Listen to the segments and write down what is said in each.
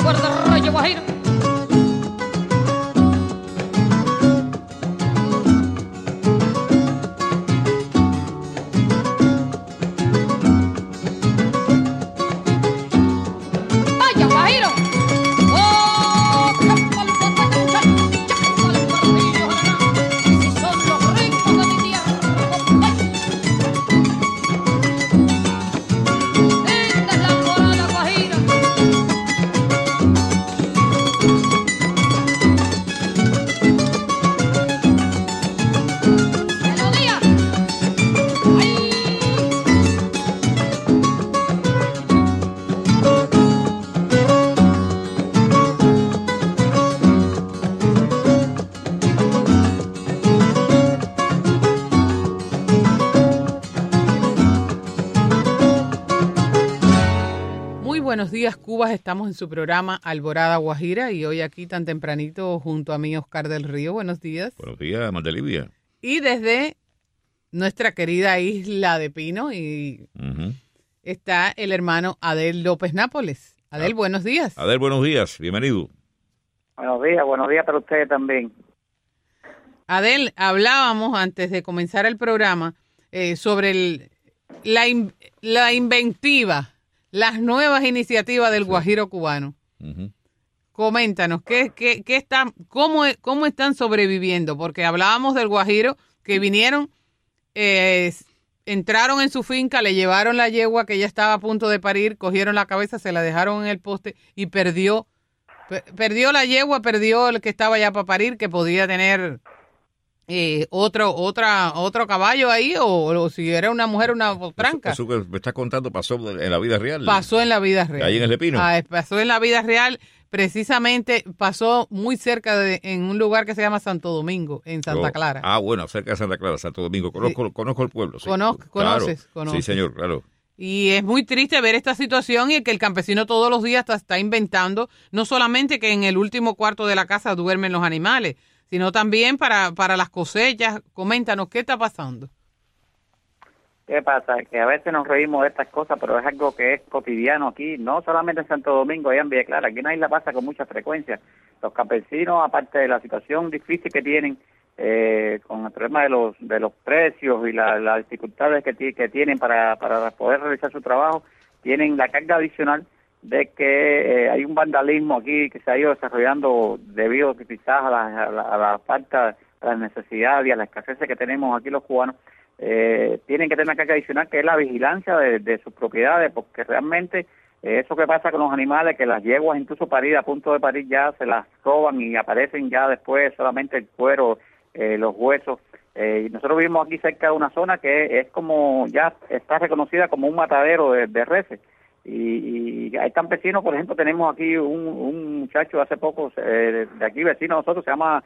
fuerte rayo guajiro. ¡Vaya guajiro! ¡Oh! Si son los ricos de mi tierra, esta es la alborada guajira. Melodía. ¡Ay! Muy buenos días, Cubas. Estamos en su programa Alborada Guajira y hoy aquí tan tempranito junto a mí Oscar del Río. Buenos días. Buenos días, Mardelivia. Y desde nuestra querida isla de Pino y está el hermano Adel López Nápoles. Adel, buenos días. Adel, buenos días. Bienvenido. Buenos días para ustedes también. Adel, hablábamos antes de comenzar el programa sobre la inventiva, las nuevas iniciativas del Guajiro cubano. Coméntanos, cómo están sobreviviendo? Porque hablábamos del Guajiro que vinieron, entraron en su finca, le llevaron la yegua que ya estaba a punto de parir, cogieron la cabeza, se la dejaron en el poste y perdió la yegua, perdió el que estaba ya para parir, que podía tener otro caballo ahí, o si era una mujer, una tranca. Eso que me estás contando pasó en la vida real. Pasó en la vida real. Ahí en el Pino. Pasó en la vida real. Precisamente pasó muy cerca en un lugar que se llama Santo Domingo, en Santa Clara. Bueno, cerca de Santa Clara, Santo Domingo. Conozco el pueblo. Sí. ¿Conoces? Sí, señor, claro. Y es muy triste ver esta situación y que el campesino todos los días está inventando, no solamente que en el último cuarto de la casa duermen los animales, sino también para las cosechas. Coméntanos, ¿qué está pasando? ¿Qué pasa? Que a veces nos reímos de estas cosas, pero es algo que es cotidiano aquí, no solamente en Santo Domingo, allá en Villa Clara, aquí en la isla pasa con mucha frecuencia. Los campesinos, aparte de la situación difícil que tienen con el problema de los precios y las dificultades que tienen para poder realizar su trabajo, tienen la carga adicional de que hay un vandalismo aquí que se ha ido desarrollando debido quizás a la falta, a las necesidades y a la escasez que tenemos aquí los cubanos. Tienen que tener una carga adicional que es la vigilancia de sus propiedades, porque realmente eso que pasa con los animales, que las yeguas incluso paridas, a punto de parir, ya se las roban y aparecen ya después solamente el cuero, los huesos. Y nosotros vivimos aquí cerca de una zona que es como, ya está reconocida como un matadero de reses. Y hay campesinos, por ejemplo, tenemos aquí un muchacho hace poco, de aquí vecino de nosotros, se llama,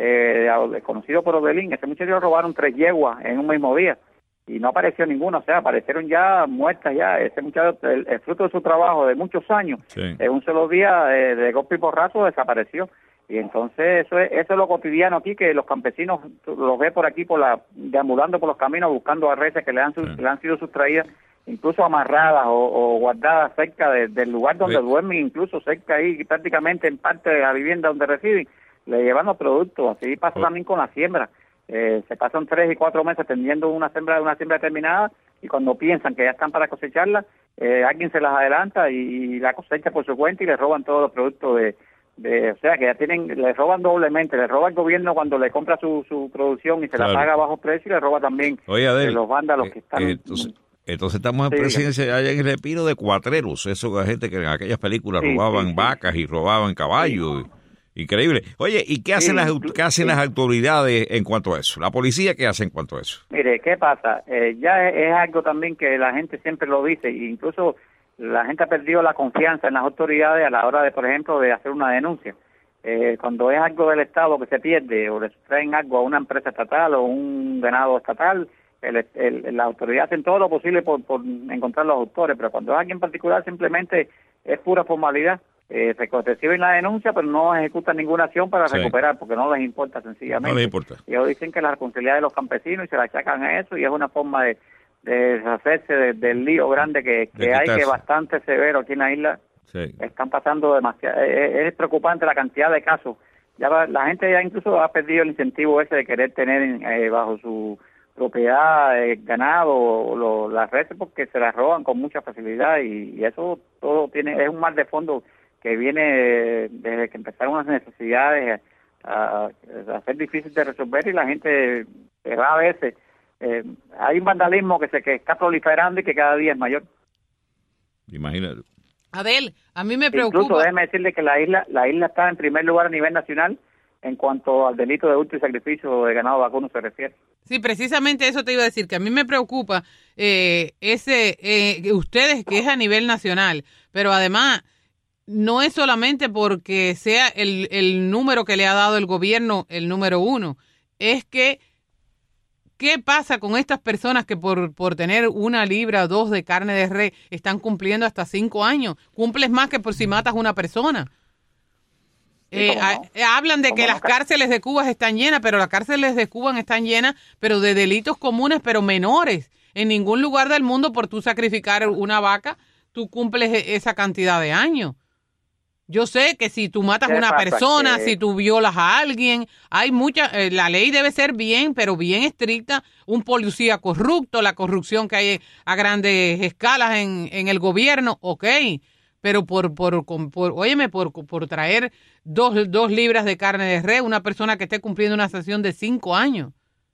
conocido por Odelín. Ese muchacho le robaron 3 yeguas en un mismo día y no apareció ninguna, o sea, aparecieron ya muertas ya. Ese muchacho, el fruto de su trabajo de muchos años, en un solo día, de golpe y porrazo, desapareció. Y entonces eso es lo cotidiano aquí, que los campesinos los ve por aquí, deambulando por los caminos, buscando a reses que le han sido sustraídas, incluso amarradas o guardadas cerca del lugar donde duermen, incluso cerca ahí, prácticamente en parte de la vivienda donde residen, le llevan los productos. Así pasa también con la siembra. Se pasan 3 y 4 meses tendiendo una siembra determinada, y cuando piensan que ya están para cosecharla, alguien se las adelanta y la cosecha por su cuenta y le roban todos los productos o sea, que ya le roban doblemente. Le roba el gobierno cuando le compra su producción y se la paga a bajo precio, y le roba también los vándalos que están. Entonces estamos en presencia allá en el Pino de cuatreros, eso gente que en aquellas películas robaban vacas y robaban caballos. Increíble. Oye, ¿y qué hacen las autoridades en cuanto a eso? ¿La policía qué hace en cuanto a eso? Mire, ¿qué pasa? Ya es algo también que la gente siempre lo dice, e incluso la gente ha perdido la confianza en las autoridades a la hora de, por ejemplo, de hacer una denuncia. Cuando es algo del Estado que se pierde o le traen algo a una empresa estatal o un ganado estatal, las autoridades hacen todo lo posible por encontrar los autores, pero cuando es alguien particular simplemente es pura formalidad. Reciben la denuncia, pero no ejecutan ninguna acción para recuperar, porque no les importa sencillamente. No les importa. Y ellos dicen que la responsabilidad de los campesinos y se la achacan a eso, y es una forma de deshacerse del lío grande que hay, que es bastante severo aquí en la isla. Sí. Están pasando demasiado. Es preocupante la cantidad de casos. La gente ya incluso ha perdido el incentivo ese de querer tener bajo su propiedad ganado las reses, porque se las roban con mucha facilidad, y eso todo es un mal de fondo que viene desde que empezaron las necesidades a ser difícil de resolver, y la gente a veces hay un vandalismo que está proliferando y que cada día es mayor. Imagínate. Adel, a mí me preocupa. Incluso déjeme decirle que la isla está en primer lugar a nivel nacional en cuanto al delito de hurto y sacrificio de ganado vacuno se refiere. Sí, precisamente eso te iba a decir, que a mí me preocupa ustedes, que es a nivel nacional, pero además no es solamente porque sea el número que le ha dado el gobierno el número 1, es que ¿qué pasa con estas personas que por tener 1 libra o 2 de carne de res están cumpliendo hasta 5 años? Cumples más que por si matas a una persona. Hablan de que las cárceles de Cuba están llenas, pero las cárceles de Cuba están llenas, pero de delitos comunes, pero menores. En ningún lugar del mundo, por tú sacrificar una vaca, tú cumples esa cantidad de años. Yo sé que si tú matas a una persona, si tú violas a alguien, hay la ley debe ser bien, pero bien estricta. Un policía corrupto, la corrupción que hay a grandes escalas en el gobierno, ok. Pero por traer 2 libras de carne de res, una persona que esté cumpliendo una sanción de 5 años.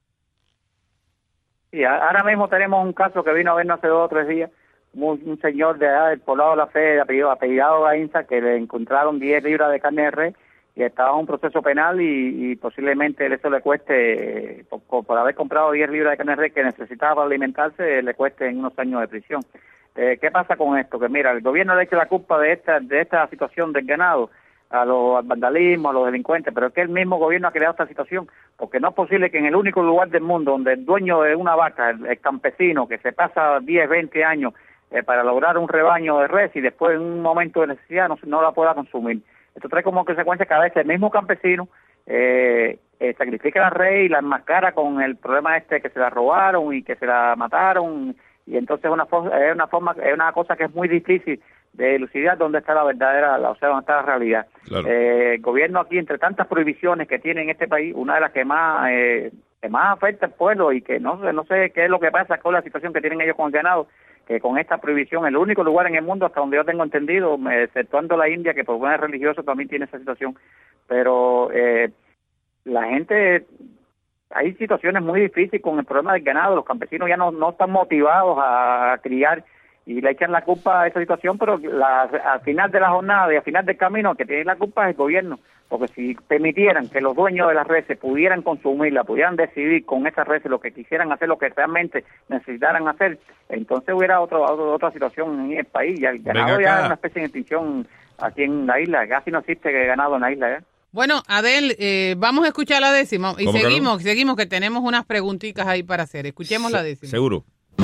Sí, ahora mismo tenemos un caso que vino a vernos hace 2 o 3 días, un señor del Poblado de la Fe, apellidado Gainza, que le encontraron 10 libras de carne de res y estaba en un proceso penal, y posiblemente eso le cueste, por haber comprado 10 libras de carne de res que necesitaba para alimentarse, le cueste en unos años de prisión. ¿Qué pasa con esto? Que mira, el gobierno le echa la culpa de esta situación del ganado al vandalismo, a los delincuentes, pero es que el mismo gobierno ha creado esta situación, porque no es posible que en el único lugar del mundo donde el dueño de una vaca, el campesino, que se pasa 10, 20 años para lograr un rebaño de res y después en un momento de necesidad no la pueda consumir. Esto trae como consecuencia que a veces el mismo campesino sacrifica la res y la enmascara con el problema que se la robaron y que se la mataron. Y entonces es una cosa que es muy difícil de elucidar dónde está la verdadera, dónde está la realidad. Claro. El gobierno aquí, entre tantas prohibiciones que tiene en este país, una de las que más afecta al pueblo, y que no sé qué es lo que pasa con la situación que tienen ellos con el ganado, que con esta prohibición, el único lugar en el mundo, hasta donde yo tengo entendido, exceptuando la India, que por buenas religiosos también tiene esa situación, pero la gente... Hay situaciones muy difíciles con el problema del ganado. Los campesinos ya no están motivados a criar y le echan la culpa a esa situación, pero al final de la jornada y al final del camino, el que tiene la culpa es el gobierno, porque si permitieran que los dueños de las reses pudieran consumirla, pudieran decidir con esas reses lo que quisieran hacer, lo que realmente necesitaran hacer, entonces hubiera otra situación en el país. Ya el ganado ya es una especie de extinción aquí en la isla, casi no existe ganado en la isla ya. Bueno, Adel, vamos a escuchar la décima y seguimos que tenemos unas preguntitas ahí para hacer. Escuchemos la décima. Seguro.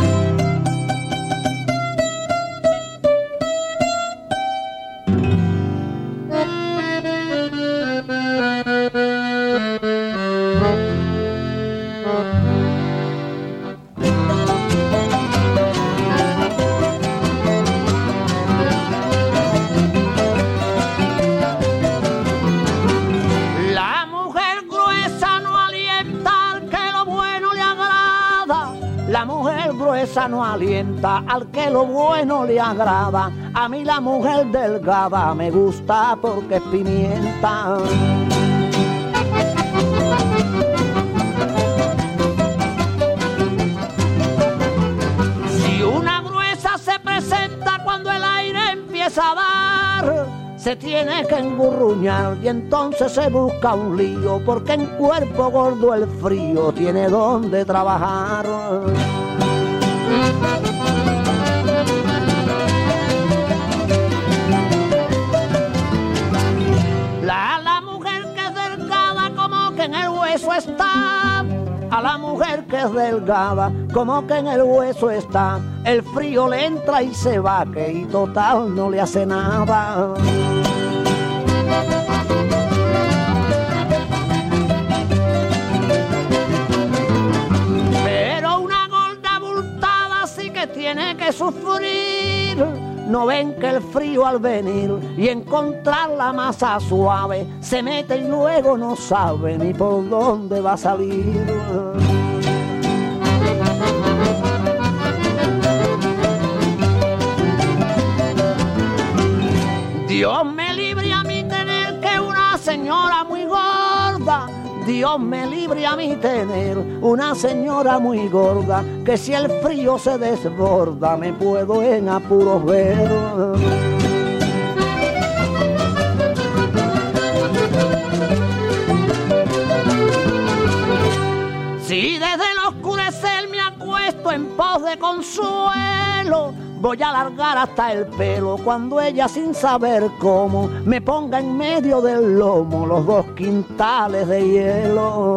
No alienta al que lo bueno le agrada. A mí la mujer delgada me gusta porque es pimienta. Si una gruesa se presenta cuando el aire empieza a dar, se tiene que engurruñar y entonces se busca un lío, porque en cuerpo gordo el frío tiene donde trabajar. La mujer que es delgada como que en el hueso está. A la mujer que es delgada como que en el hueso está. El frío le entra y se va, que y total no le hace nada. Pero una gorda abultada sí que tiene que sufrir, no ven que el frío al venir y encontrar la masa suave se mete y luego no sabe ni por dónde va a salir. Dios me libre a mí tener que una señora muy gorda. Dios me libre a mí tener una señora muy gorda, que si el frío se desborda me puedo en apuros ver. Si desde el oscurecer me acuesto en pos de consuelo, voy a alargar hasta el pelo cuando ella, sin saber cómo, me ponga en medio del lomo los 2 quintales de hielo.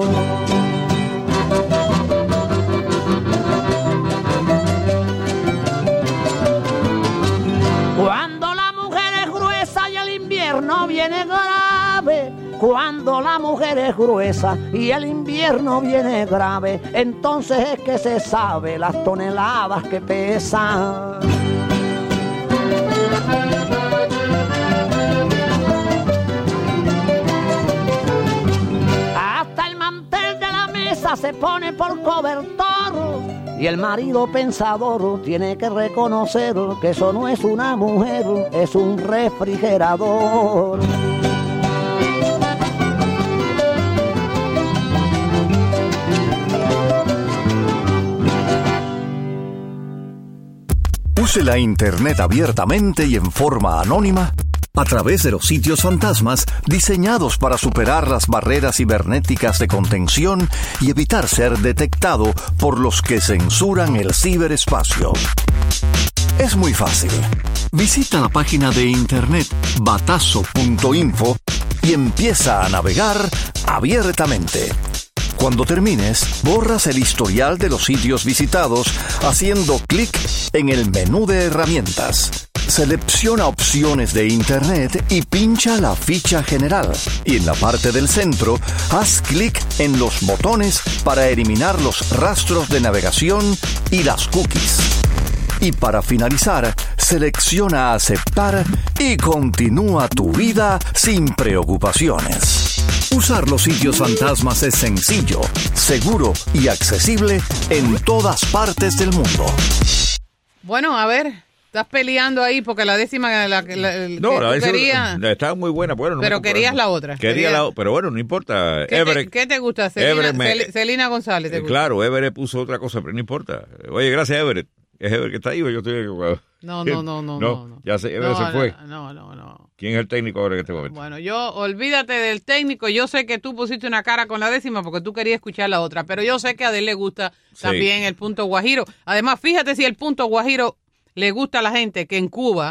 Cuando la mujer es gruesa y el invierno viene grave, cuando la mujer es gruesa y el invierno viene grave, entonces es que se sabe las toneladas que pesan. Hasta el mantel de la mesa se pone por cobertor y el marido pensador tiene que reconocer que eso no es una mujer, es un refrigerador. Use la Internet abiertamente y en forma anónima a través de los sitios fantasmas diseñados para superar las barreras cibernéticas de contención y evitar ser detectado por los que censuran el ciberespacio. Es muy fácil. Visita la página de internet batazo.info y empieza a navegar abiertamente. Cuando termines, borras el historial de los sitios visitados haciendo clic en el menú de herramientas. Selecciona opciones de Internet y pincha la ficha general. Y en la parte del centro, haz clic en los botones para eliminar los rastros de navegación y las cookies. Y para finalizar, selecciona aceptar y continúa tu vida sin preocupaciones. Usar los sitios fantasmas es sencillo, seguro y accesible en todas partes del mundo. Bueno, a ver, estás peleando ahí porque la décima la quería... Estaba muy buena. Bueno, no, pero querías la otra. Pero bueno, no importa. ¿Qué te gusta? Celina González. ¿te gusta? Claro, Everett puso otra cosa, pero no importa. Oye, gracias, Everett. ¿Es Everett que está ahí o yo estoy equivocado? No. Ya sé, Everett se fue. No. ¿Quién es el técnico ahora en este momento? Bueno, olvídate del técnico. Yo sé que tú pusiste una cara con la décima porque tú querías escuchar la otra, pero yo sé que a Adel le gusta también el punto guajiro. Además, fíjate si el punto guajiro le gusta a la gente, que en Cuba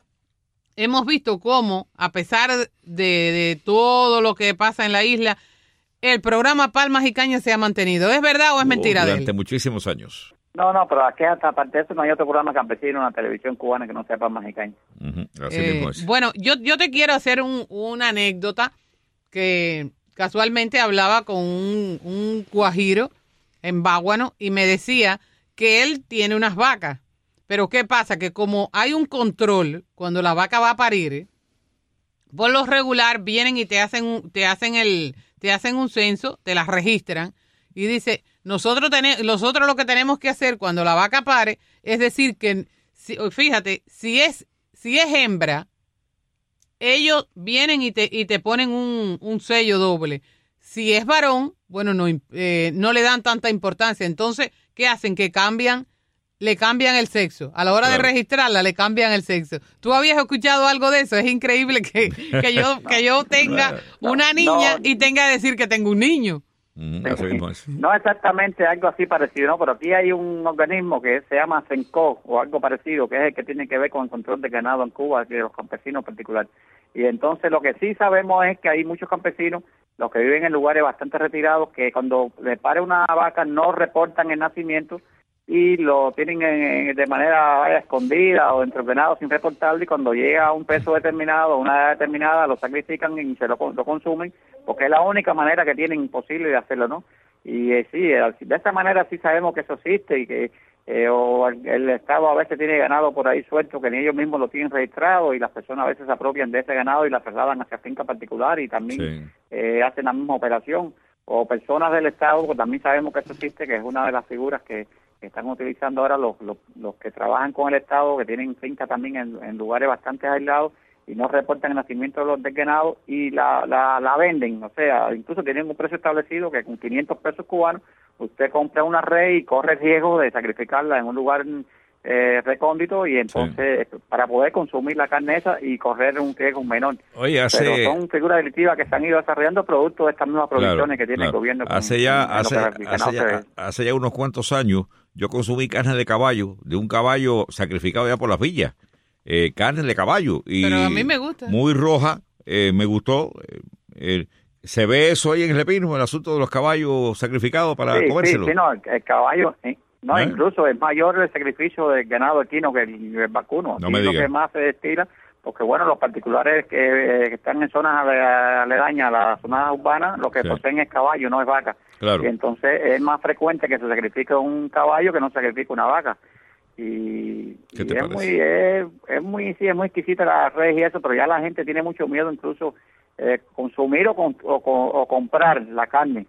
hemos visto cómo, a pesar de todo lo que pasa en la isla, el programa Palmas y Cañas se ha mantenido. ¿Es verdad o es mentira, Adel? Durante muchísimos años. No, pero aquí hasta aparte de eso no hay otro programa campesino en la televisión cubana que no sea Palmas y Cañas. Así mismo es. Bueno, yo te quiero hacer una anécdota que casualmente hablaba con un guajiro en Báguano y me decía que él tiene unas vacas. Pero ¿qué pasa? Que como hay un control cuando la vaca va a parir, por lo regular vienen y te hacen un censo, te las registran y dice, nosotros lo que tenemos que hacer cuando la vaca pare es decir que, fíjate, si es hembra, ellos vienen y te ponen un sello doble. Si es varón, bueno, no le dan tanta importancia. Entonces, ¿qué hacen? Que le cambian el sexo. A la hora de registrarla, le cambian el sexo. ¿Tú habías escuchado algo de eso? Es increíble que yo tenga una niña y tenga que decir que tengo un niño. No exactamente algo así parecido, no, pero aquí hay un organismo que se llama CENCO o algo parecido, que es el que tiene que ver con el control de ganado en Cuba, de los campesinos en particular. Y entonces lo que sí sabemos es que hay muchos campesinos, los que viven en lugares bastante retirados, que cuando le pare una vaca no reportan el nacimiento y lo tienen de manera escondida o entretenado sin reportarlo, y cuando llega a un peso determinado, una edad determinada, lo sacrifican y se lo consumen, porque es la única manera que tienen posible de hacerlo, ¿no? Y sí, de esa manera sí sabemos que eso existe y que o el Estado a veces tiene ganado por ahí suelto que ni ellos mismos lo tienen registrado y las personas a veces se apropian de ese ganado y la trasladan hacia finca particular y también hacen la misma operación, o personas del Estado, que también sabemos que eso existe, que es una de las figuras que están utilizando ahora los que trabajan con el Estado, que tienen finca también en lugares bastante aislados y no reportan el nacimiento del ganado y la venden, o sea, incluso tienen un precio establecido que con 500 pesos cubanos usted compra una red y corre el riesgo de sacrificarla en un lugar recóndito y entonces para poder consumir la carne esa y correr un riesgo menor. Oye, pero son figuras delictivas que se han ido desarrollando producto de estas mismas provisiones que tiene el gobierno. Hace ya unos cuantos años yo consumí carne de caballo, de un caballo sacrificado ya por las villas, carne de caballo. Y pero a mí me gusta. Muy roja, me gustó. ¿Se ve eso ahí en el Repino, el asunto de los caballos sacrificados para comérselos? Sí, no, el caballo... No, incluso es mayor el sacrificio del ganado equino que el vacuno. No me digas. Lo que más se destila, porque bueno, los particulares que están en zonas aledañas a las zonas urbanas, lo que poseen es caballo, no es vaca. Claro. Y entonces es más frecuente que se sacrifique un caballo que no se sacrifique una vaca. Y es muy exquisita la res y eso, pero ya la gente tiene mucho miedo incluso consumir o comprar la carne,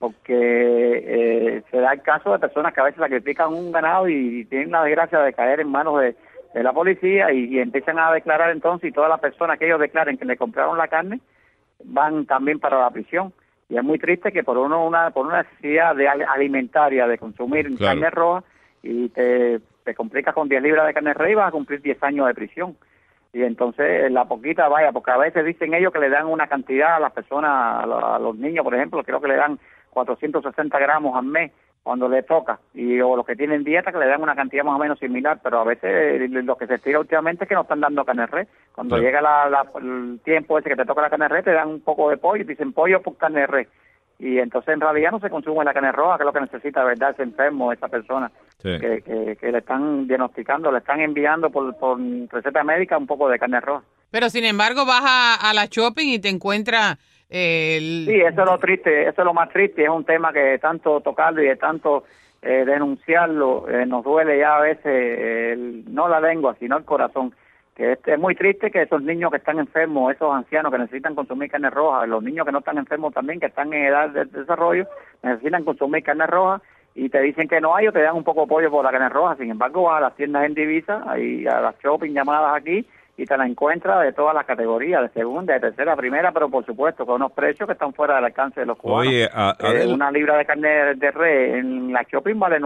porque se da el caso de personas que a veces sacrifican un ganado y tienen la desgracia de caer en manos de la policía y empiezan a declarar entonces, y todas las personas que ellos declaren que le compraron la carne van también para la prisión. Y es muy triste que por una necesidad alimentaria de consumir carne roja y te complicas con 10 libras de carne roja y vas a cumplir 10 años de prisión. Y entonces la poquita, porque a veces dicen ellos que le dan una cantidad a las personas, a los niños, por ejemplo, creo que le dan 460 gramos al mes cuando le toca, o los que tienen dieta que le dan una cantidad más o menos similar, pero a veces lo que se estira últimamente es que no están dando carne res. Cuando llega el tiempo ese que te toca la carne res, te dan un poco de pollo y dicen pollo por carne res. Y entonces en realidad no se consume la carne roja, que es lo que necesita, ¿verdad?, ese enfermo, esa persona que le están diagnosticando, le están enviando por receta médica un poco de carne roja. Pero sin embargo vas a la shopping y te encuentras... Sí, eso es lo triste, eso es lo más triste, es un tema que de tanto tocarlo y de tanto denunciarlo, nos duele ya a veces, no la lengua, sino el corazón. Que es muy triste que esos niños que están enfermos, esos ancianos que necesitan consumir carne roja, los niños que no están enfermos también, que están en edad de desarrollo, necesitan consumir carne roja y te dicen que no hay o te dan un poco de pollo por la carne roja. Sin embargo, vas a las tiendas en divisa, y a las shopping llamadas aquí, y te la encuentras de todas las categorías, de segunda, de tercera, primera, pero por supuesto con unos precios que están fuera del alcance de los cubanos. Oye, una libra de carne de res en la shopping vale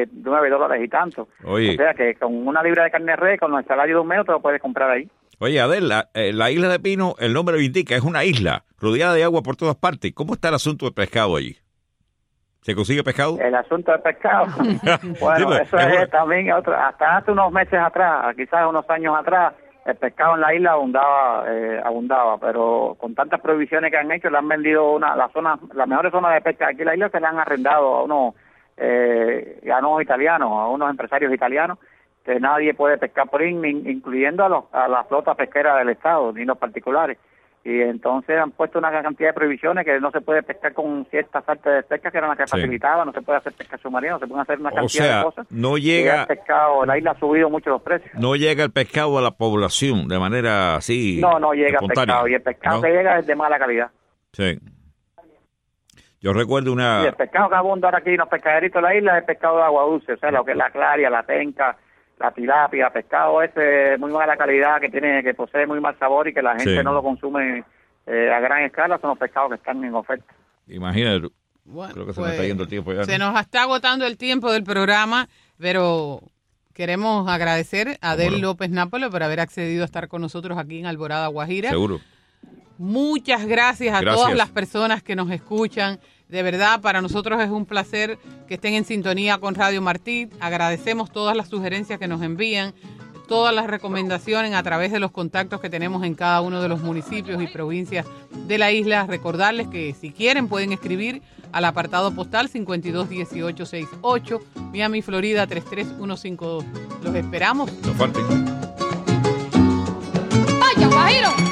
$9 y tanto. Oye. O sea que con una libra de carne de res, con el salario de un mes, te lo puedes comprar ahí. Oye, Adel, la isla de Pino, el nombre lo indica, es una isla rodeada de agua por todas partes. ¿Cómo está el asunto del pescado allí? ¿Se consigue pescado? El asunto del pescado. Bueno, sí, eso es también hasta hace unos meses atrás, quizás unos años atrás, el pescado en la isla abundaba, pero con tantas prohibiciones que han hecho, le han vendido las mejores zonas de pesca aquí en la isla, se le han arrendado a unos italianos, a unos empresarios italianos, que nadie puede pescar por ahí, incluyendo a la flota pesquera del Estado, ni los particulares. Y entonces han puesto una cantidad de prohibiciones que no se puede pescar con ciertas artes de pesca que eran las que facilitaban, no se puede hacer pesca submarina, no se pueden hacer una cantidad de cosas. No llega... El pescado, la isla ha subido mucho los precios. No llega el pescado a la población de manera así. No llega el pescado, y el pescado que llega es de mala calidad. Sí. Yo recuerdo una... Y el pescado que abunda ahora aquí en los pescaderitos de la isla es el pescado de agua dulce, o sea, lo que es la claria, la penca, la tilapia, pescado ese muy mala calidad, que posee muy mal sabor y que la gente no lo consume a gran escala, son los pescados que están en oferta. Imagínate, bueno, creo que se nos está yendo el tiempo ya, ¿no? Se nos está agotando el tiempo del programa, pero queremos agradecer a Adel López Nápoles por haber accedido a estar con nosotros aquí en Alborada Guajira. Seguro. Muchas gracias a todas las personas que nos escuchan. De verdad, para nosotros es un placer que estén en sintonía con Radio Martí. Agradecemos todas las sugerencias que nos envían, todas las recomendaciones a través de los contactos que tenemos en cada uno de los municipios y provincias de la isla. Recordarles que si quieren pueden escribir al apartado postal 521868, Miami, Florida 33152. Los esperamos. No falten. ¡Vaya, Guajiro!